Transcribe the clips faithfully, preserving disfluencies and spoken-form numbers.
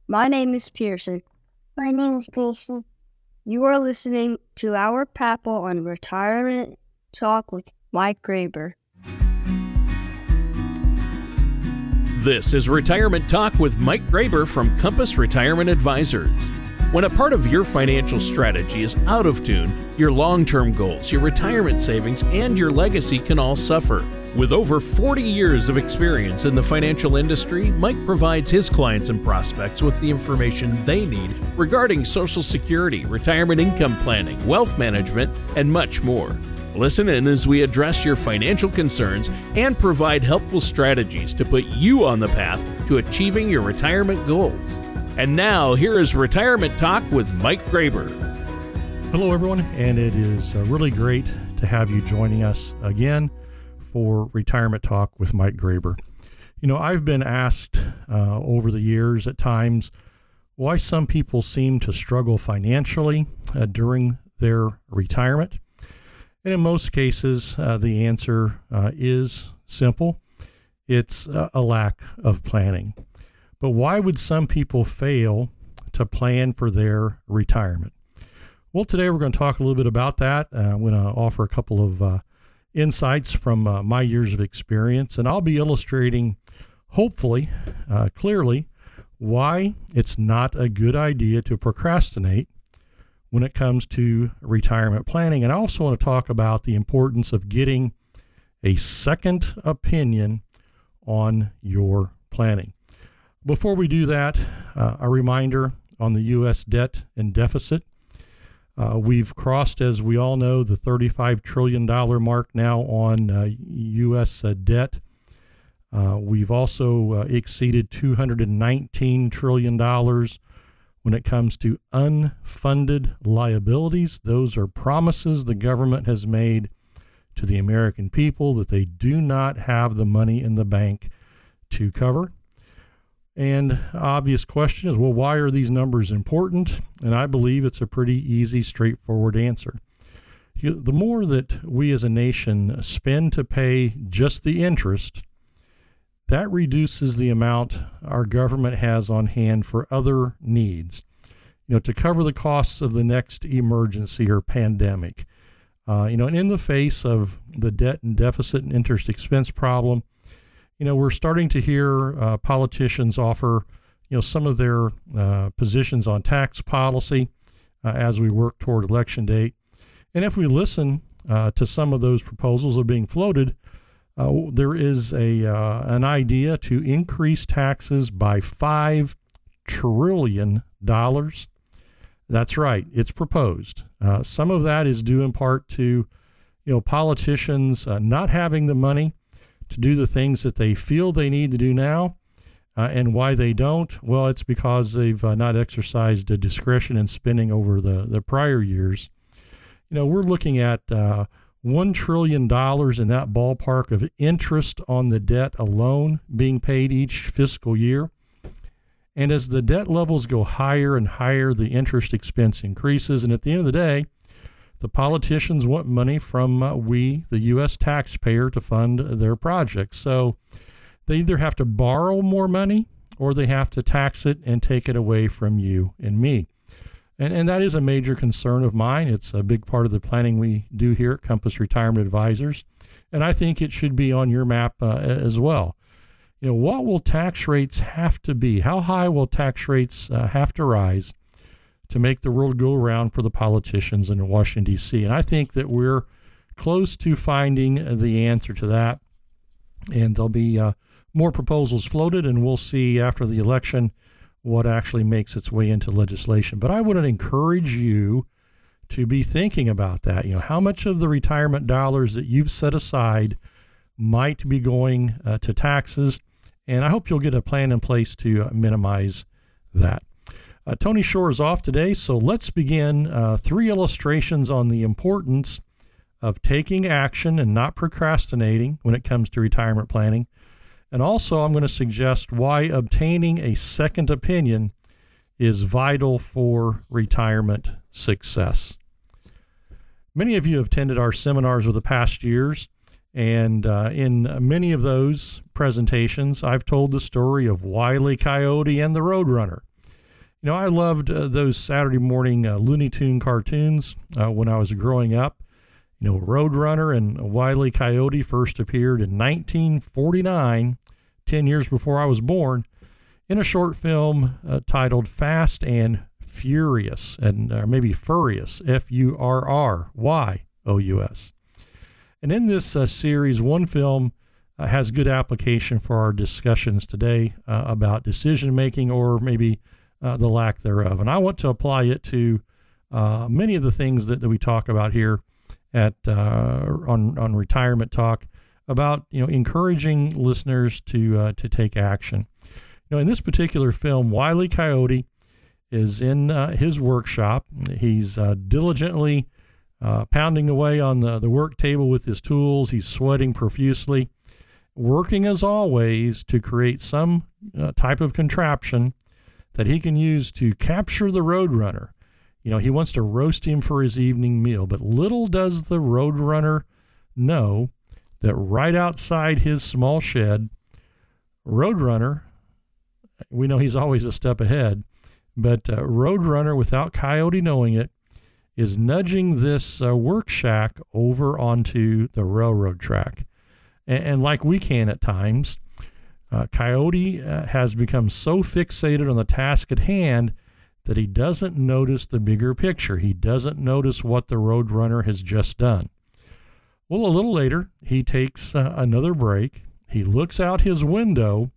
My name is Pearson. My name is Pearson. You are listening to our Papal on Retirement Talk with Mike Graber. This is Retirement Talk with Mike Graber from Compass Retirement Advisors. When a part of your financial strategy is out of tune, your long-term goals, your retirement savings, and your legacy can all suffer. With over forty years of experience in the financial industry, Mike provides his clients and prospects with the information they need regarding Social Security, retirement income planning, wealth management, and much more. Listen in as we address your financial concerns and provide helpful strategies to put you on the path to achieving your retirement goals. And now, here is Retirement Talk with Mike Graber. Hello, everyone, and it is uh, really great to have you joining us again for Retirement Talk with Mike Graber. You know, I've been asked uh, over the years at times why some people seem to struggle financially uh, during their retirement. And in most cases, uh, the answer uh, is simple. It's uh, a lack of planning. But why would some people fail to plan for their retirement? Well, today we're going to talk a little bit about that. Uh, I'm going to offer a couple of uh, insights from uh, my years of experience, and I'll be illustrating, hopefully, uh, clearly, why it's not a good idea to procrastinate when it comes to retirement planning. And I also want to talk about the importance of getting a second opinion on your planning. Before we do that, uh, a reminder on the U S debt and deficit. Uh, we've crossed, as we all know, the thirty-five trillion dollars mark now on uh, U S uh, debt. Uh, we've also uh, exceeded two hundred nineteen trillion dollars when it comes to unfunded liabilities. Those are promises the government has made to the American people that they do not have the money in the bank to cover. And obvious question is, well, why are these numbers important? And I believe it's a pretty easy, straightforward answer. You, the more that we as a nation spend to pay just the interest, that reduces the amount our government has on hand for other needs, you know, to cover the costs of the next emergency or pandemic. Uh, you know, and in the face of the debt and deficit and interest expense problem, you know, we're starting to hear uh, politicians offer, you know, some of their uh, positions on tax policy uh, as we work toward election date. And if we listen uh, to some of those proposals that are being floated, uh, there is a uh, an idea to increase taxes by five trillion dollars. That's right, it's proposed. Uh, some of that is due in part to, you know, politicians uh, not having the money to do the things that they feel they need to do now. Uh, and why they don't? Well, it's because they've uh, not exercised a discretion in spending over the, the prior years. You know, we're looking at uh, one trillion dollars in that ballpark of interest on the debt alone being paid each fiscal year. And as the debt levels go higher and higher, the interest expense increases. And at the end of the day, the politicians want money from uh, we, the U S taxpayer, to fund their projects. So they either have to borrow more money or they have to tax it and take it away from you and me. And, and that is a major concern of mine. It's a big part of the planning we do here at Compass Retirement Advisors. And I think it should be on your map uh, as well. You know, what will tax rates have to be? How high will tax rates uh, have to rise to make the world go around for the politicians in Washington, D C? And I think that we're close to finding the answer to that. And there'll be uh, more proposals floated, and we'll see after the election what actually makes its way into legislation. But I would encourage you to be thinking about that. You know, how much of the retirement dollars that you've set aside might be going uh, to taxes? And I hope you'll get a plan in place to uh, minimize that. Uh, Tony Shore is off today, so let's begin uh, three illustrations on the importance of taking action and not procrastinating when it comes to retirement planning. And also, I'm going to suggest why obtaining a second opinion is vital for retirement success. Many of you have attended our seminars over the past years, and uh, in many of those presentations, I've told the story of Wile E. Coyote and the Roadrunner. You know, I loved uh, those Saturday morning uh, Looney Tune cartoons uh, when I was growing up. You know, Roadrunner and Wile E. Coyote first appeared in nineteen forty-nine, ten years before I was born, in a short film uh, titled Fast and Furious, and uh, maybe Furious, F U R R Y O U S. And in this uh, series, one film uh, has good application for our discussions today uh, about decision-making, or maybe uh, the lack thereof. And I want to apply it to uh, many of the things that, that we talk about here at uh, on, on Retirement Talk, about, you know, encouraging listeners to uh, to take action. You know, in this particular film, Wile E. Coyote is in uh, his workshop. He's uh, diligently uh, pounding away on the, the work table with his tools. He's sweating profusely, working as always to create some uh, type of contraption that he can use to capture the Roadrunner. You know, he wants to roast him for his evening meal, but little does the Roadrunner know that right outside his small shed, Roadrunner, we know he's always a step ahead, but uh, Roadrunner, without Coyote knowing it, is nudging this uh, work shack over onto the railroad track. And, and like we can at times, uh, Coyote uh, has become so fixated on the task at hand that he doesn't notice the bigger picture. He doesn't notice what the Roadrunner has just done. Well, a little later, he takes uh, another break. He looks out his window,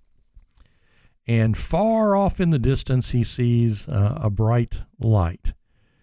and far off in the distance, he sees uh, a bright light.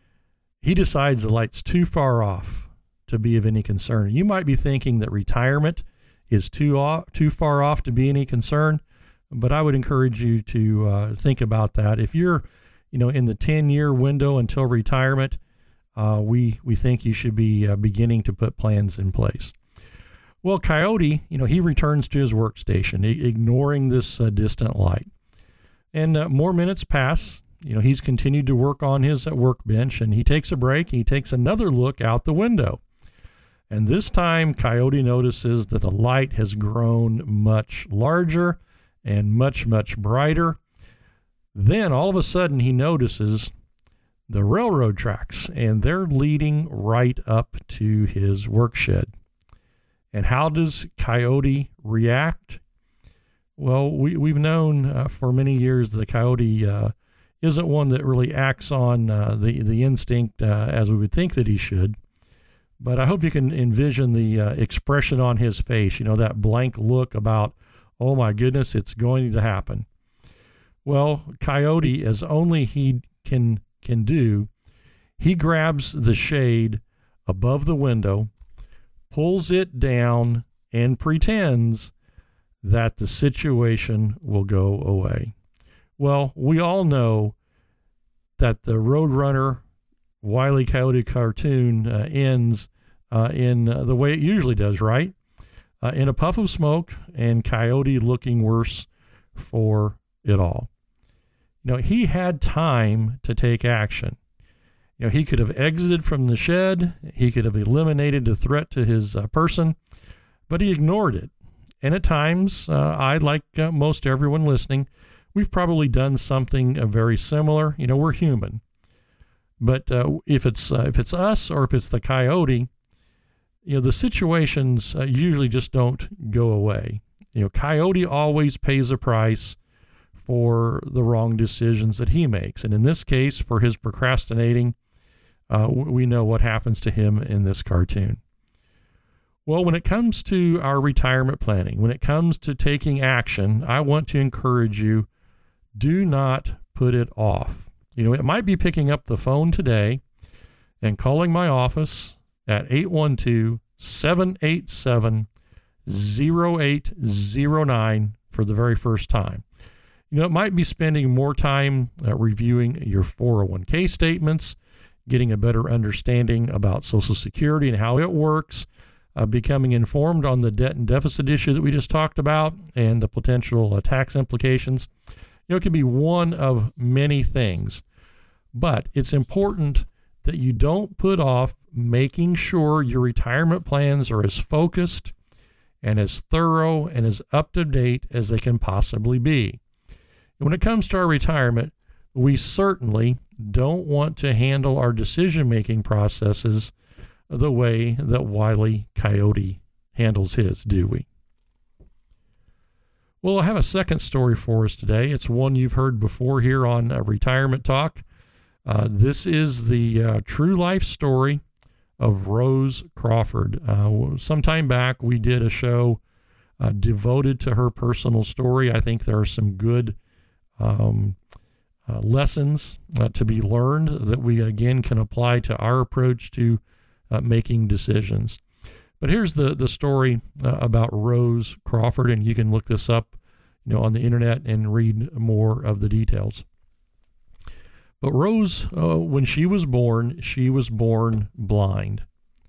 He decides the light's too far off to be of any concern. You might be thinking that retirement is too off, too far off to be any concern, but I would encourage you to uh, think about that. If you're, you know, in the ten-year window until retirement, uh, we we think you should be uh, beginning to put plans in place. Well, Coyote, you know, he returns to his workstation, I- ignoring this uh, distant light. And uh, more minutes pass. You know, he's continued to work on his uh, workbench, and he takes a break, and he takes another look out the window. And this time, Coyote notices that the light has grown much larger and much, much brighter. Then, all of a sudden, he notices the railroad tracks, and they're leading right up to his workshed. And how does Coyote react? Well, we, we've known uh, for many years that the Coyote uh, isn't one that really acts on uh, the, the instinct uh, as we would think that he should. But I hope you can envision the uh, expression on his face, you know, that blank look about, oh my goodness, it's going to happen. Well, Coyote, as only he can can do, he grabs the shade above the window, pulls it down, and pretends that the situation will go away. Well, we all know that the Roadrunner Wile E. Coyote cartoon uh, ends uh, in uh, the way it usually does, right? Uh, in a puff of smoke, and Coyote looking worse for it all. You know, he had time to take action. You know, he could have exited from the shed. He could have eliminated the threat to his uh, person, but he ignored it. And at times, uh, I, like uh, most everyone listening, we've probably done something uh, very similar. You know, we're human. But uh, if it's uh, if it's us or if it's the Coyote, you know, the situations uh, usually just don't go away. You know, Coyote always pays a price for the wrong decisions that he makes. And in this case, for his procrastinating, uh, we know what happens to him in this cartoon. Well, when it comes to our retirement planning, when it comes to taking action, I want to encourage you, do not put it off. You know, it might be picking up the phone today and calling my office at eight one two, seven eight seven, zero eight zero nine for the very first time. You know, it might be spending more time uh, reviewing your four oh one k statements, getting a better understanding about Social Security and how it works, uh, becoming informed on the debt and deficit issue that we just talked about and the potential uh, tax implications. You know, it can be one of many things, but it's important that you don't put off making sure your retirement plans are as focused and as thorough and as up to date as they can possibly be. And when it comes to our retirement, we certainly don't want to handle our decision-making processes the way that Wile E. Coyote handles his, do we? Well, I have a second story for us today. It's one you've heard before here on uh, Retirement Talk. Uh, this is the uh, true life story of Rose Crawford. Uh, some time back, we did a show uh, devoted to her personal story. I think there are some good um, uh, lessons uh, to be learned that we, again, can apply to our approach to uh, making decisions. But here's the, the story uh, about Rose Crawford, and you can look this up, you know, on the internet and read more of the details. But Rose, uh, when she was born, she was born blind.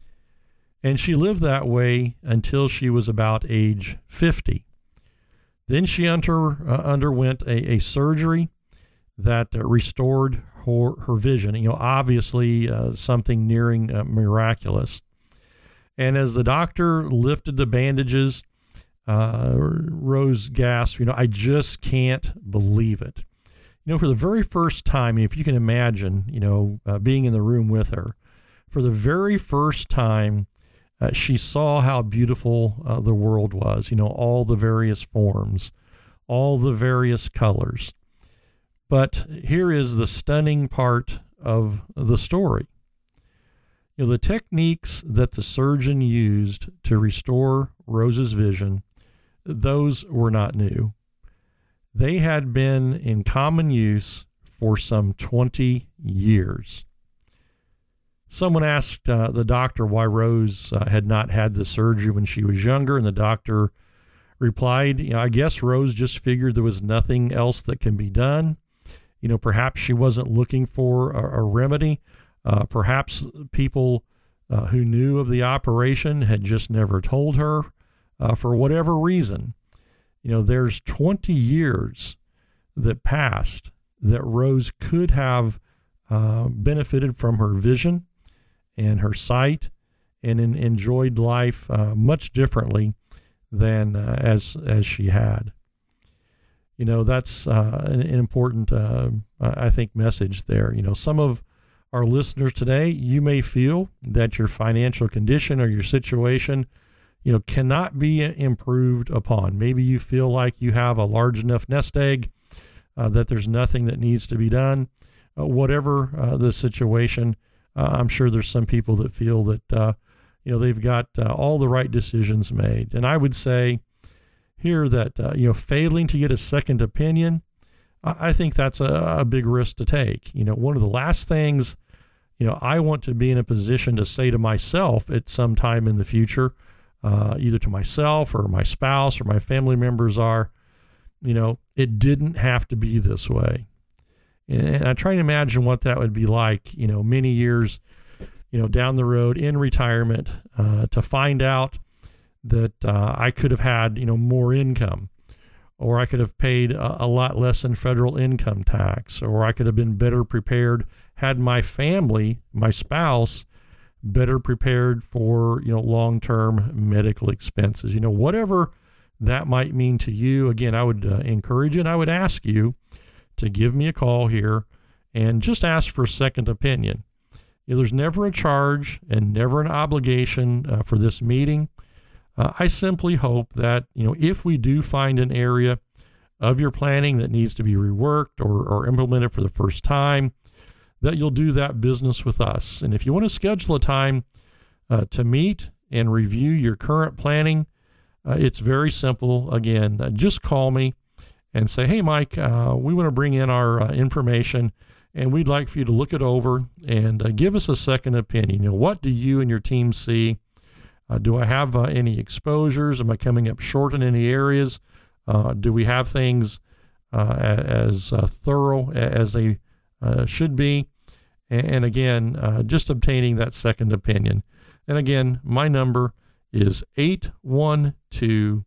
And she lived that way until she was about age fifty. Then she under, uh, underwent a, a surgery that uh, restored her, her vision, you know, obviously uh, something nearing uh, miraculous. And as the doctor lifted the bandages, uh, Rose gasped, you know, I just can't believe it. You know, for the very first time, if you can imagine, you know, uh, being in the room with her, for the very first time, uh, she saw how beautiful uh, the world was, you know, all the various forms, all the various colors. But here is the stunning part of the story. You know, the techniques that the surgeon used to restore Rose's vision, those were not new. They had been in common use for some twenty years. Someone asked uh, the doctor why Rose uh, had not had the surgery when she was younger, and the doctor replied, you know, I guess Rose just figured there was nothing else that can be done. You know, perhaps she wasn't looking for a, a remedy. Uh, perhaps people uh, who knew of the operation had just never told her uh, for whatever reason. You know, there's twenty years that passed that Rose could have uh, benefited from her vision and her sight and in, enjoyed life uh, much differently than uh, as as she had. You know, that's uh, an, an important, uh, I think, message there. You know, some of our listeners today, you may feel that your financial condition or your situation, you know, cannot be improved upon. Maybe you feel like you have a large enough nest egg uh, that there's nothing that needs to be done. Uh, whatever uh, the situation, uh, I'm sure there's some people that feel that, uh, you know, they've got uh, all the right decisions made. And I would say here that, uh, you know, failing to get a second opinion, I think that's a, a big risk to take. You know, one of the last things, you know, I want to be in a position to say to myself at some time in the future, uh, either to myself or my spouse or my family members are, you know, it didn't have to be this way. And I try to imagine what that would be like, you know, many years, you know, down the road in retirement, uh, to find out that uh, I could have had, you know, more income, or I could have paid a, a lot less in federal income tax, or I could have been better prepared had my family, my spouse, better prepared for, you know, long-term medical expenses. You know, whatever that might mean to you. Again, I would uh, encourage you and I would ask you to give me a call here and just ask for a second opinion. You know, there's never a charge and never an obligation uh, for this meeting. Uh, I simply hope that, you know, if we do find an area of your planning that needs to be reworked or, or implemented for the first time, that you'll do that business with us. And if you want to schedule a time uh, to meet and review your current planning, uh, it's very simple. Again, uh, just call me and say, hey, Mike, uh, we want to bring in our uh, information, and we'd like for you to look it over and uh, give us a second opinion. You know, what do you and your team see? Uh, do I have uh, any exposures? Am I coming up short in any areas? Uh, do we have things uh, as uh, thorough as they uh, should be? And, and again, uh, just obtaining that second opinion. And again, my number is eight one two,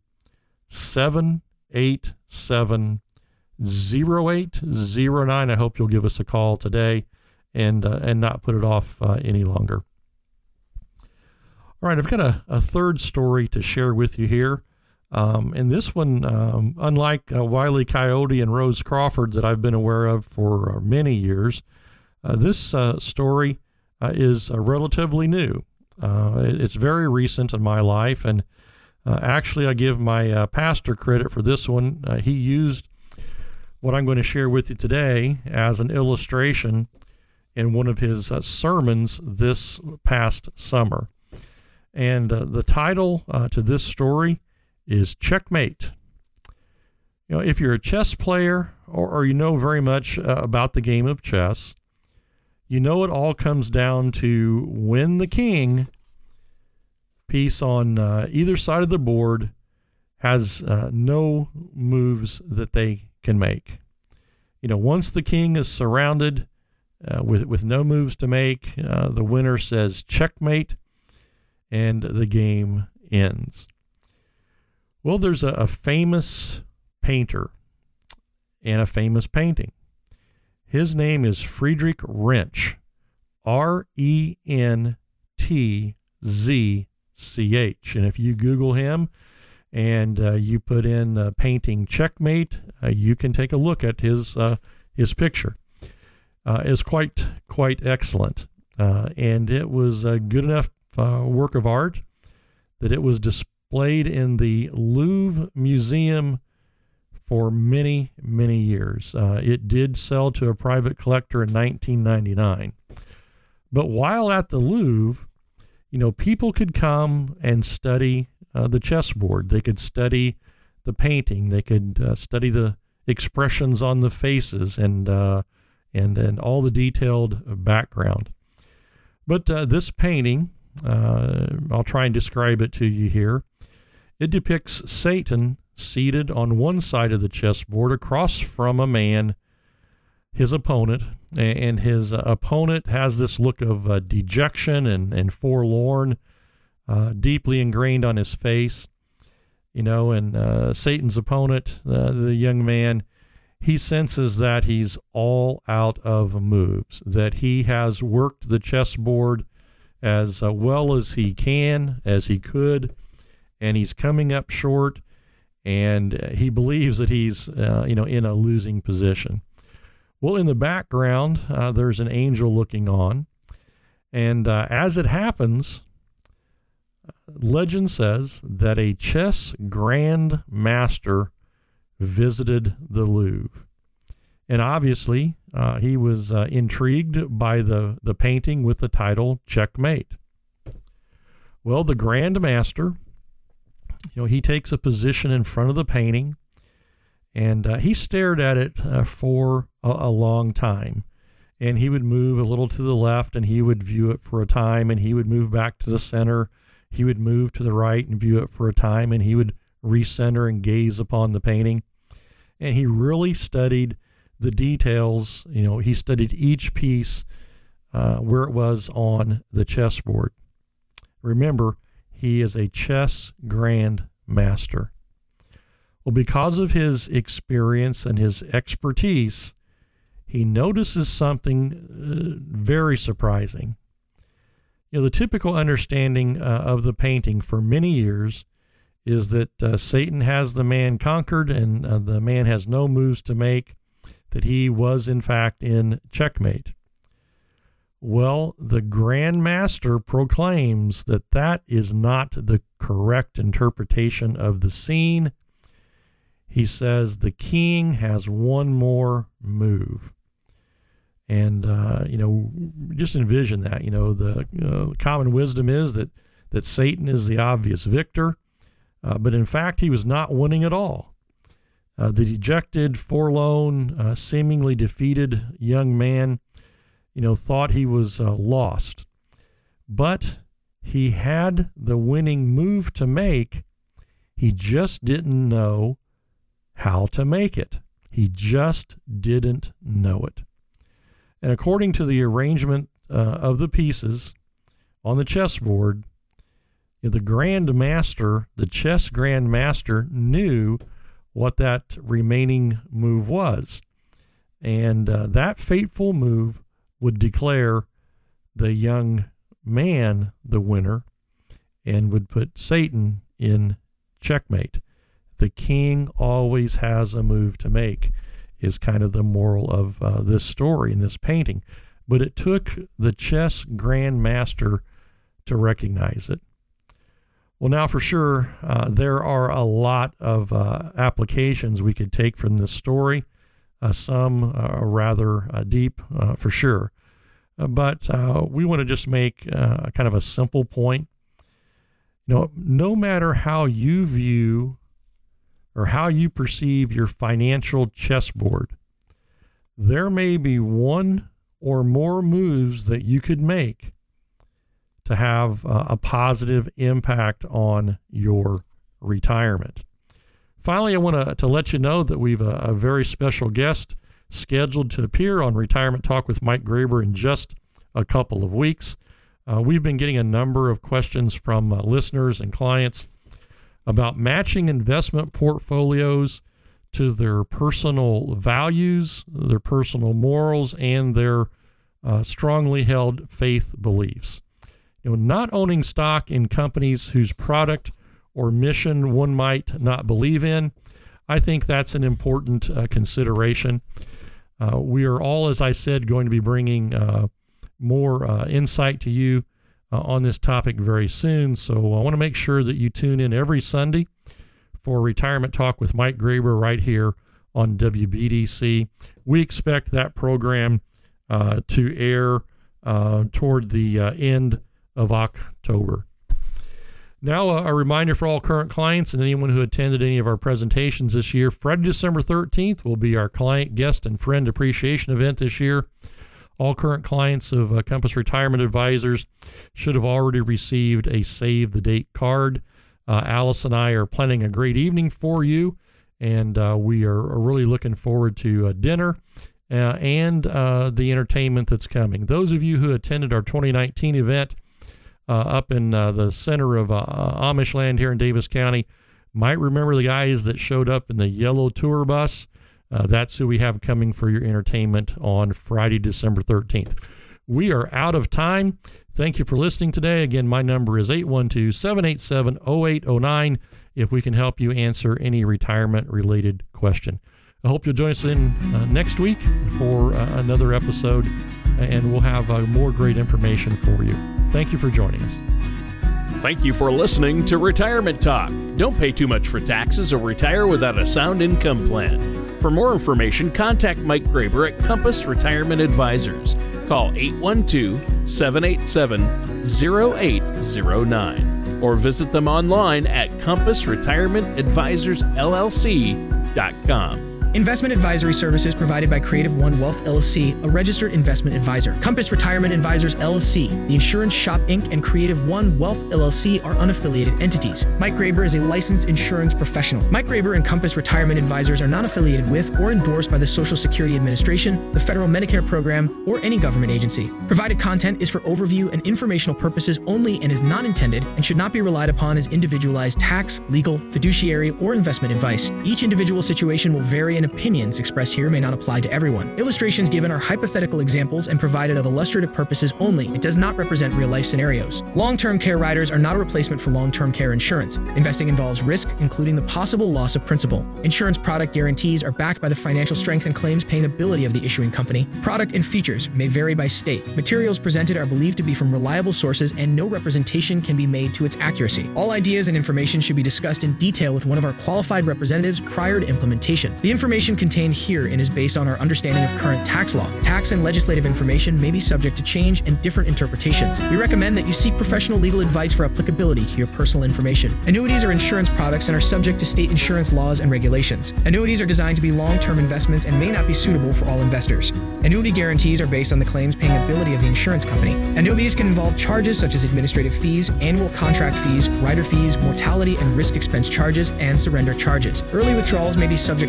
seven eight seven, zero eight zero nine. I hope you'll give us a call today and uh, and not put it off uh, any longer. All right, I've got a, a third story to share with you here. Um, and this one, um, unlike uh, Wile E. Coyote and Rose Crawford that I've been aware of for uh, many years, uh, this uh, story uh, is uh, relatively new. Uh, it's very recent in my life, and uh, actually I give my uh, pastor credit for this one. Uh, he used what I'm going to share with you today as an illustration in one of his uh, sermons this past summer. And uh, the title uh, to this story is Checkmate. You know, if you're a chess player or, or you know very much uh, about the game of chess, you know it all comes down to when the king, piece on uh, either side of the board, has uh, no moves that they can make. You know, once the king is surrounded uh, with, with no moves to make, uh, the winner says checkmate, and the game ends. Well, there's a, a famous painter and a famous painting. His name is Friedrich Rentsch, R E N T Z C H. And if you Google him and uh, you put in uh, painting checkmate, uh, you can take a look at his uh, his picture. Uh, it's quite quite excellent, uh, and it was a good enough uh, work of art that it was displayed in the Louvre Museum for many, many years. Uh, it did sell to a private collector in nineteen ninety-nine. But while at the Louvre, you know, people could come and study uh, the chessboard. They could study the painting. They could uh, study the expressions on the faces and uh, and and all the detailed background. But uh, this painting, uh, I'll try and describe it to you here. It depicts Satan seated on one side of the chessboard across from a man, his opponent, and his uh, opponent has this look of uh, dejection and, and forlorn, uh, deeply ingrained on his face. You know, and uh, Satan's opponent, uh, the young man, he senses that he's all out of moves, that he has worked the chessboard as uh, well as he can, as he could, and he's coming up short. And he believes that he's, uh, you know, in a losing position. Well, in the background, uh, there's an angel looking on. And uh, as it happens, legend says that a chess grand master visited the Louvre. And obviously, uh, he was uh, intrigued by the, the painting with the title Checkmate. Well, the grand master, you know, he takes a position in front of the painting, and uh, he stared at it uh, for a, a long time. And he would move a little to the left, and he would view it for a time, and he would move back to the center. He would move to the right and view it for a time, and he would recenter and gaze upon the painting. And he really studied the details. You know, he studied each piece uh, where it was on the chessboard. Remember, he is a chess grand master. Well, because of his experience and his expertise, he notices something uh, very surprising. You know, the typical understanding uh, of the painting for many years is that uh, Satan has the man conquered and uh, the man has no moves to make, that he was in fact in checkmate. Well, the Grand Master proclaims that that is not the correct interpretation of the scene. He says the king has one more move. And, uh, you know, just envision that. You know, the uh, common wisdom is that, that Satan is the obvious victor, uh, but in fact, he was not winning at all. Uh, the dejected, forlorn, uh, seemingly defeated young man, you know, thought he was uh, lost. But he had the winning move to make. He just didn't know how to make it. He just didn't know it. And according to the arrangement uh, of the pieces on the chessboard, the Grand Master, the chess Grand Master, knew what that remaining move was. And uh, that fateful move would declare the young man the winner and would put Satan in checkmate. the king always has a move to make, is kind of the moral of uh, this story in this painting. But it took the chess grandmaster to recognize it. Well, now for sure, uh, there are a lot of uh, applications we could take from this story, uh, some uh, rather uh, deep uh, for sure. Uh, but uh, we want to just make uh, kind of a simple point. You know, no matter how you view or how you perceive your financial chessboard, there may be one or more moves that you could make to have uh, a positive impact on your retirement. Finally, I want to, to let you know that we've a, a very special guest scheduled to appear on Retirement Talk with Mike Graber in just a couple of weeks. Uh, we've been getting a number of questions from uh, listeners and clients about matching investment portfolios to their personal values, their personal morals, and their uh, strongly held faith beliefs. You know, not owning stock in companies whose product or mission one might not believe in, I think that's an important uh, consideration. Uh, we are all, as I said, going to be bringing uh, more uh, insight to you uh, on this topic very soon. So I want to make sure that you tune in every Sunday for Retirement Talk with Mike Graber right here on W B D C. We expect that program uh, to air uh, toward the uh, end of October. Now, uh, a reminder for all current clients and anyone who attended any of our presentations this year, Friday, December thirteenth will be our client, guest, and friend appreciation event this year. All current clients of uh, Compass Retirement Advisors should have already received a Save the Date card. Uh, Alice and I are planning a great evening for you, and uh, we are really looking forward to uh, dinner uh, and uh, the entertainment that's coming. Those of you who attended our twenty nineteen event Uh, up in uh, the center of uh, Amish land here in Davis County might remember the guys that showed up in the yellow tour bus. Uh, that's who we have coming for your entertainment on Friday, December thirteenth. We are out of time. Thank you for listening today. Again, my number is eight one two, seven eight seven, zero eight zero nine if we can help you answer any retirement-related question. I hope you'll join us in uh, next week for uh, another episode, and we'll have uh, more great information for you. Thank you for joining us. Thank you for listening to Retirement Talk. Don't pay too much for taxes or retire without a sound income plan. For more information, contact Mike Graber at Compass Retirement Advisors. Call eight one two, seven eight seven, zero eight zero nine or visit them online at compass retirement advisors L L C dot com. Investment advisory services provided by Creative One Wealth L L C, a registered investment advisor. Compass Retirement Advisors L L C, the Insurance Shop Incorporated, and Creative One Wealth L L C are unaffiliated entities. Mike Graber is a licensed insurance professional. Mike Graber and Compass Retirement Advisors are not affiliated with or endorsed by the Social Security Administration, the Federal Medicare Program, or any government agency. Provided content is for overview and informational purposes only and is not intended and should not be relied upon as individualized tax, legal, fiduciary, or investment advice. Each individual situation will vary in opinions expressed here may not apply to everyone. Illustrations given are hypothetical examples and provided of illustrative purposes only. It does not represent real-life scenarios. Long-term care riders are not a replacement for long-term care insurance. Investing involves risk, including the possible loss of principal. Insurance product guarantees are backed by the financial strength and claims-paying ability of the issuing company. Product and features may vary by state. Materials presented are believed to be from reliable sources, and no representation can be made to its accuracy. All ideas and information should be discussed in detail with one of our qualified representatives prior to implementation. The information contained herein is based on our understanding of current tax law. Tax and legislative information may be subject to change and different interpretations. We recommend that you seek professional legal advice for applicability to your personal information. Annuities are insurance products and are subject to state insurance laws and regulations. Annuities are designed to be long-term investments and may not be suitable for all investors. Annuity guarantees are based on the claims-paying ability of the insurance company. Annuities can involve charges such as administrative fees, annual contract fees, rider fees, mortality and risk expense charges, and surrender charges. Early withdrawals may be subject to surrender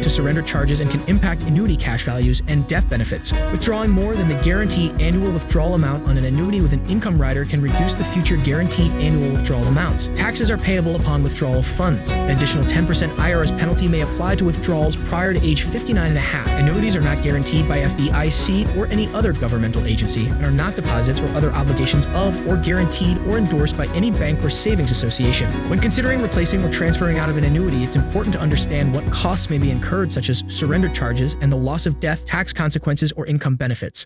charges and can impact annuity cash values and death benefits. Withdrawing more than the guaranteed annual withdrawal amount on an annuity with an income rider can reduce the future guaranteed annual withdrawal amounts. Taxes are payable upon withdrawal of funds. An additional ten percent I R S penalty may apply to withdrawals prior to age fifty-nine and a half. Annuities are not guaranteed by F D I C or any other governmental agency and are not deposits or other obligations of or guaranteed or endorsed by any bank or savings association. When considering replacing or transferring out of an annuity, it's important to understand what costs may be incurred, such as surrender charges and the loss of death, tax consequences, or income benefits.